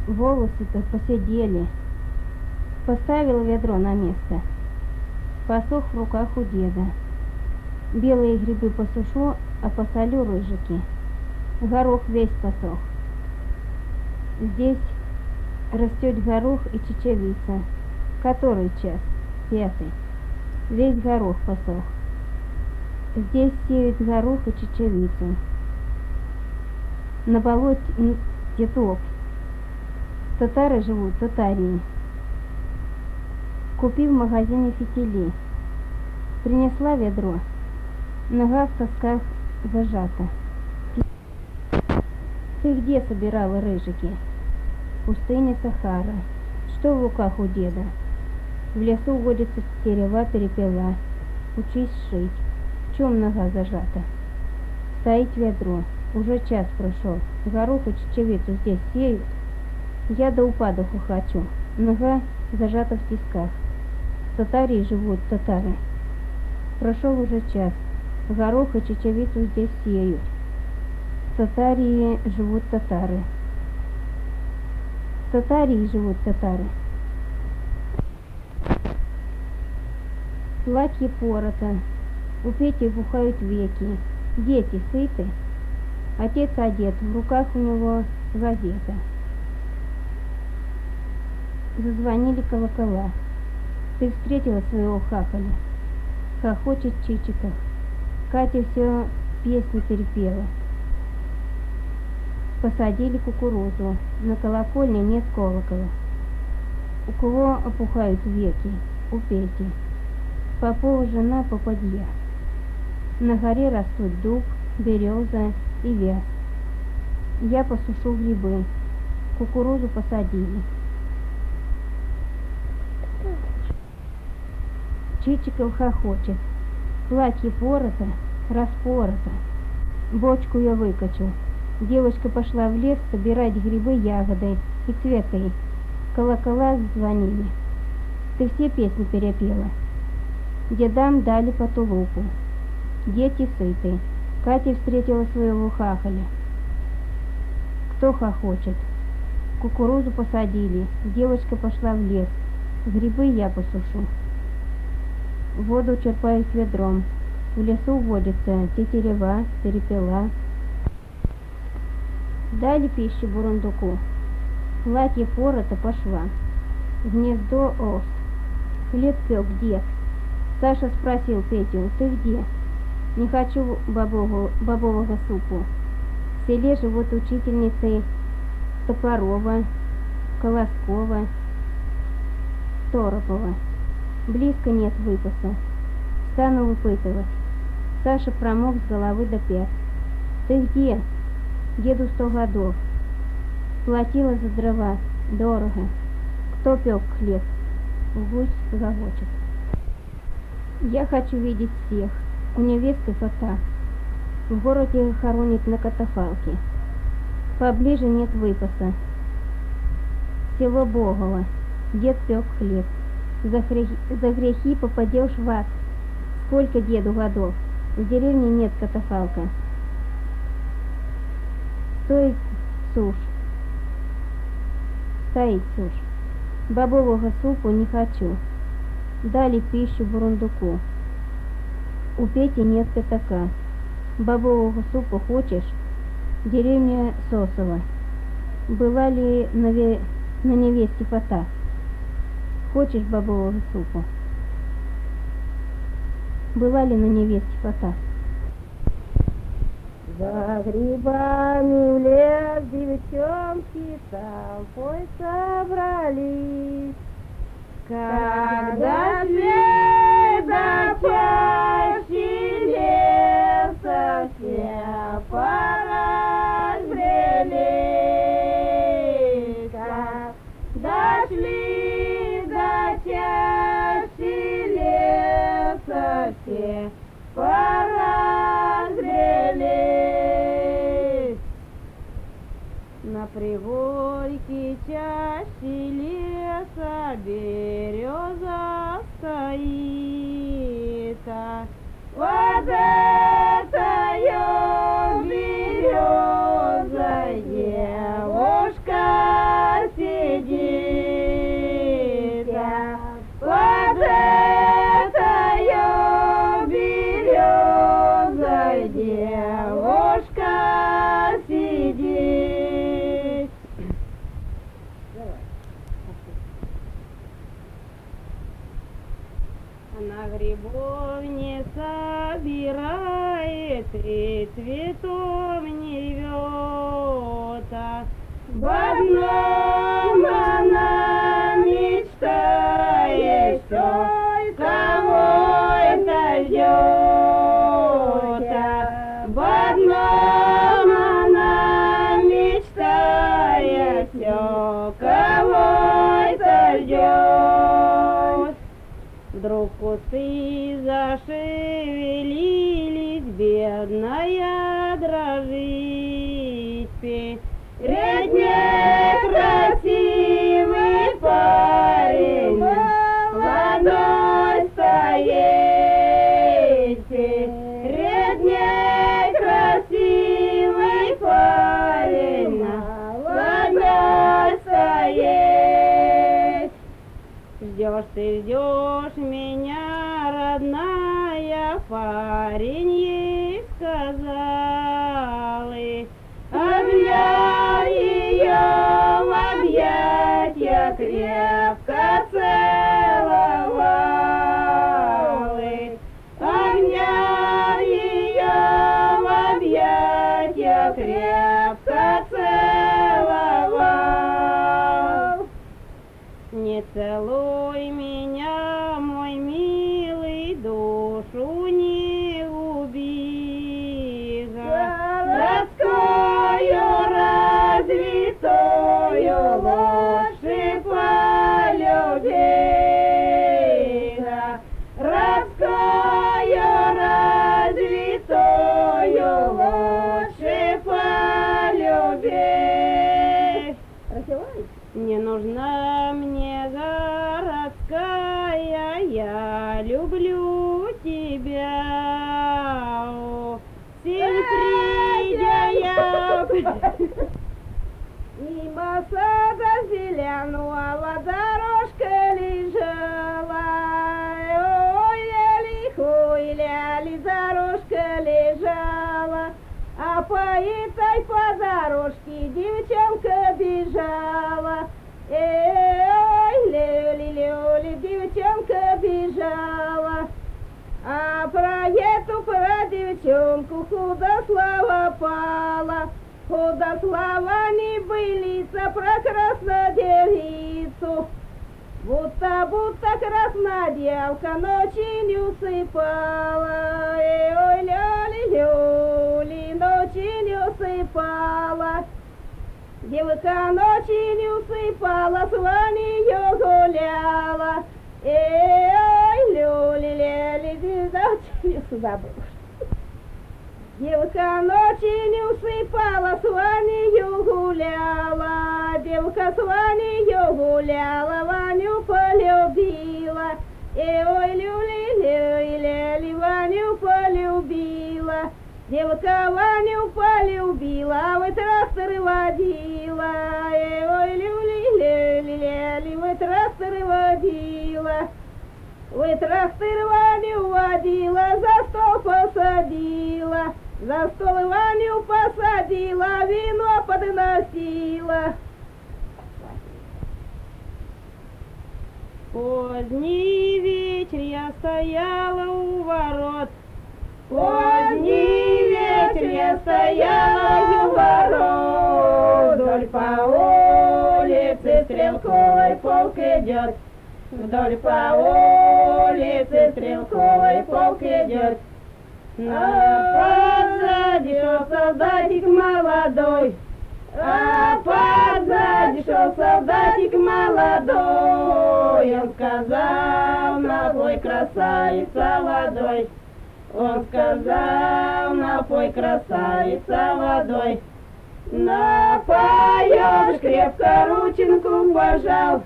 волосы-то посидели. Поставил ведро на место. Посох в руках у деда. Белые грибы посушу, а посолю рыжики. Горох весь посох. Здесь растет горох и чечевица. Который час? 5. Весь горох посох. Здесь сеют горох и чечевицу. На болоте топь. Татары живут, татарии. Купи в магазине фитили. Принесла ведро. Нога в сосках зажата. Ты где собирала рыжики? В пустыне Сахара. Что в руках у деда? В лесу водится терева, перепела. Учись шить. В чем нога зажата? Стоит ведро. Уже час прошел. Горох и чечевицу здесь сеют. Я до упаду хохочу. Нога зажата в тисках. В Татарии живут татары. Прошел уже час. Горох и чечевицу здесь сеют. В Татарии живут татары. В Татарии живут татары. Платье порото. У Пети бухают веки. Дети сыты. Отец одет. В руках у него газета. Зазвонили колокола. Ты встретила своего хахаля. Хохочет Чичиков. Катя все песни перепела. Посадили кукурузу. На колокольне нет колокола. У кого опухают веки? У Пети. Попова жена попадья. На горе растут дуб, береза и вяз. Я посушу грибы. Кукурузу посадили. Чичиков хохочет. Платье порото, распорото. Бочку я выкачу. Девочка пошла в лес собирать грибы, ягоды и цветы. Колокола звонили. Ты все песни перепела. Дедам дали по тулупу. Дети сыты. Катя встретила своего хахаля. Кто хохочет? Кукурузу посадили. Девочка пошла в лес. Грибы я посушу. Воду черпают ведром. В лесу водится тетерева, перепела. Дали пищу бурундуку. Платье порото пошла. Гнездо ос. Хлеб пек дед. Саша спросил Петю: ты где? Не хочу бобового супу. В селе живут учительницы Топорова, Колоскова, Торопова. Близко нет выпаса. Стану выпытывать. Саша промок с головы до пят. Ты где? Деду 100 годов. Платила за дрова. Дорого. Кто пек хлеб? Гусь гогочет. Я хочу видеть всех. У невесты фата. В городе хоронит на катафалке. Поближе нет выпаса. Село Боголо. Дед пек хлеб. За грехи попадешь в ад. Сколько деду годов? В деревне нет катафалка. Стоит сушь. Стоит сушь. Бобового супу не хочу. Дали пищу бурундуку. У Пети нет пятака. Бобового супа хочешь? Деревня Сосово. Была ли на невесте фата? Хочешь бобового супа? Была ли на невесте фата? За грибами в лес девчонки толпой собрались. Когда шли до чащи леса, все поразбрелись. Когда шли до чащи леса, все поразбрелись. На пригорке чащи леса береза стоит. Вот этой березой девушка сидит. ты цветом не вьется. В одном она мечтает всё, кого-то ждёт. В одном она мечтает всё, кого-то ждёт. Вдруг кусты зашевелились, бедная дрожит. Перед ней красивый парень, молодой стоит. Перед ней красивый парень, молодой стоит. Ждешь ты, ждешь меня, родная, парень ей сказал. Обнял ее в объятья, крепко целовал. Обнял ее в объятья, крепко целовал. Не целуй меня, мой милый, душу не губи. Городскую развитую лучше полюби. Городскую развитую лучше полюби. Не нужна мне городская, я люблю тебя. Всем придя я мимо сада зеленого, дорожка лежала. Ой, ляли, хой, ляли, дорожка лежала. А по этой по дорожке девчонка бежала. Ой, люли, девчонка бежала. А про эту, про девчонку худослава пала. Худослава не былица про краснодевицу. Будто краснодевка ночи не усыпала. Ой, люли, ночи не усыпала. Девка ночи не усыпала, с вами ее гуляла. Ой, люли, ночи забыла. Девка ночи не усыпала, с вами ее гуляла. Девка с вами ее гуляла, Ваню полюбила. Ой, люли, Ваню полюбила. Девка Ваню полюбила, а вы тракторы водила. Ой, люли, вы тракторы водила. Вы трактор Ваню водила, за стол посадила. За стол Ваню посадила, вино подносила. Поздний вечер я стояла у ворот. Поздний вечер я стояла у ворот. Вдоль по улице стрелковый полк идет. Вдоль по улице стрелковый полк идет. А позади шел солдатик молодой. А позади шел солдатик молодой. Он сказал: напой, красавица, водой. Он сказал: напой, красавица, водой. Напоешь, крепко рученьку пожал.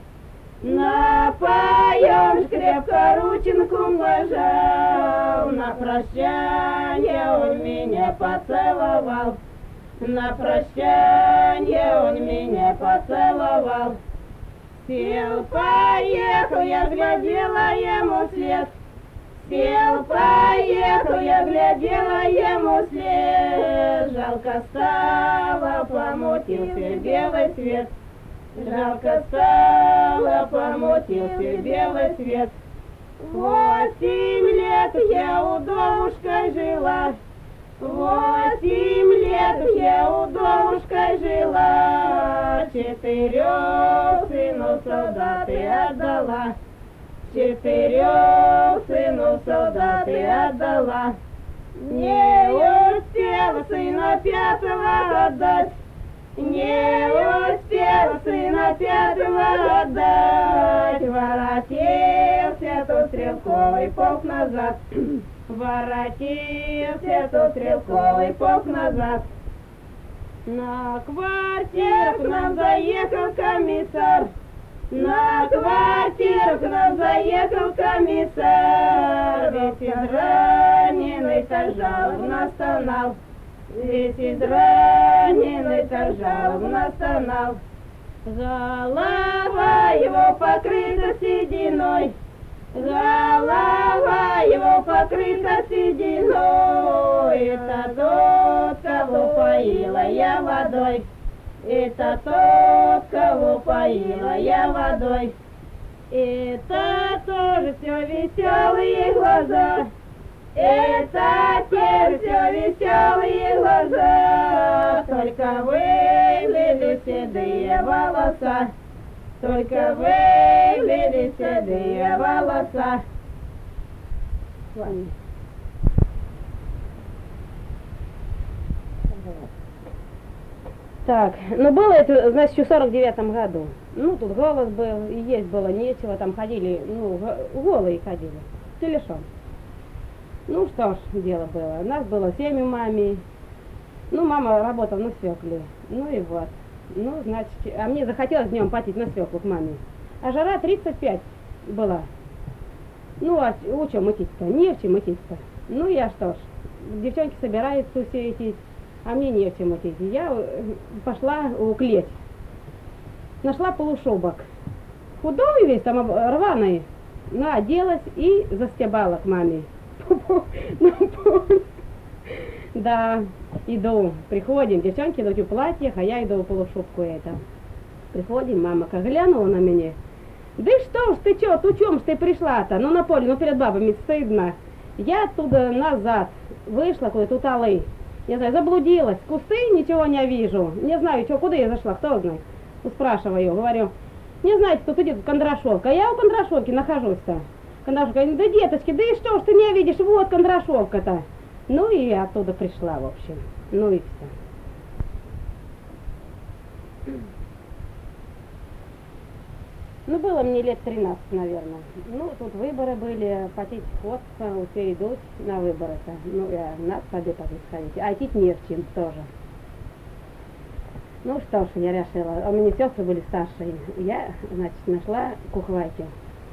Напоешь, крепко рученьку пожал. На прощанье он меня поцеловал. На прощанье он меня поцеловал. Сел, поехал, я глядела ему след. Сел, поехал, я глядела ему след. Жалко стало, помутился белый свет. Жалко стало, помутился белый свет. 8 лет я у домушка жила. 8 лет уж я у домушка жила, 4 сынов солдаты отдала, 4 сынов солдаты отдала. Не успела сына 5-го отдать, не успела сына 5-го отдать, воротился тот стрелковый полк назад, воротился тот стрелковый полк назад. На квартиру к нам заехал комиссар, на квартиру к нам заехал комиссар, весь израненный так жалобно стонал, весь израненный так жалобно стонал. Голова его покрыта сединой, голова его покрыта сединой. Это тот, кого поила я водой, это тот, кого поила я водой. Это тоже все веселые глаза, это те все веселые глаза. Только выглядели седые волоса, только выглядели седые волоса. С вами. Так, ну было это, значит, в 49-м году. Ну, тут голос был, и есть было нечего, там ходили, ну, голые ходили, телешом. Ну, что ж, дело было. У нас было 7 у маме. Ну, мама работала на свекле. Ну и вот. Ну, значит, а мне захотелось днем потеть на свеклу к маме. А жара 35 была. Ну, а у чего мытить-то? Не в чем мытить-то. Ну, я что ж, девчонки собираются все эти, а мне не в чем мытить. Я пошла у клеть. Нашла полушубок. Худой весь, там рваный. Ну, оделась и застебала к маме. Да, иду, приходим, девчонки идут в платьях, а я иду в полушубку это. Приходим, мама как глянула на меня. Да что ж ты чё, тучом ж ты пришла-то? Ну на поле, ну перед бабами стыдно. Я оттуда назад вышла, куда тут алы. Не знаю, заблудилась, кусты ничего не вижу. Не знаю, чё, куда я зашла, кто знает. Спрашиваю, говорю, не знаете, тут идет Кондрашовка. А я у Кондрашовки нахожусь-то. Кондрашовка, да деточки, да и что ж ты не видишь, вот Кондрашовка-то. Ну и оттуда пришла, в общем. Ну и все. Ну, было мне лет 13, наверное. Ну, тут выборы были, потеть ходка, все идут на выборы-то. Ну, я надо побед сходить. А идти не в чем тоже. Ну, что ж, я решила. У меня сестры были старшие. Я, значит, нашла кухвайки.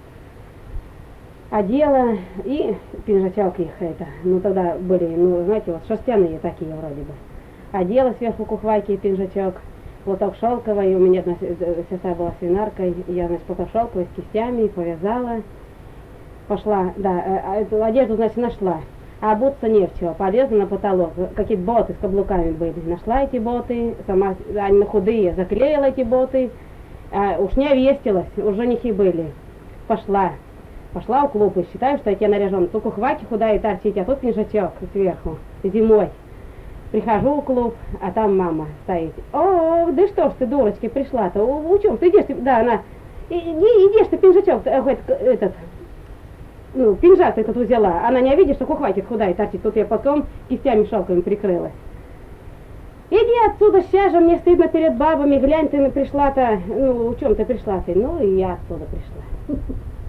Одела и пинжачок их это. Ну, тогда были, ну, знаете, вот шерстяные такие вроде бы. Одела сверху кухвайки и пинжачок. Платок шелковый, у меня одна сестра была свинаркой, я, значит, платок шелковый с кистями повязала, пошла, да, эту одежду, значит, нашла, а обуться не в чего, полезла на потолок, какие-то боты с каблуками были, нашла эти боты, сама, они худые, заклеила эти боты, уж не овестилась, уже женихи были, пошла в клуб и считаю, что я наряжена, только хватит худая торчить, а тут пинжачок сверху, зимой. Прихожу в клуб, а там мама стоит. О, да что ж ты, дурочка, пришла-то? У чем ты идешь? Да, она. Идешь ты, пинжачок, этот, ну, пинжак этот взяла. Она не видит, что хватит худая торчит. Тут я потом кистями шелковыми прикрылась. Иди отсюда, сейчас же мне стыдно перед бабами, глянь, ты пришла-то, ну, у чем ты пришла ты? Ну, и я оттуда пришла.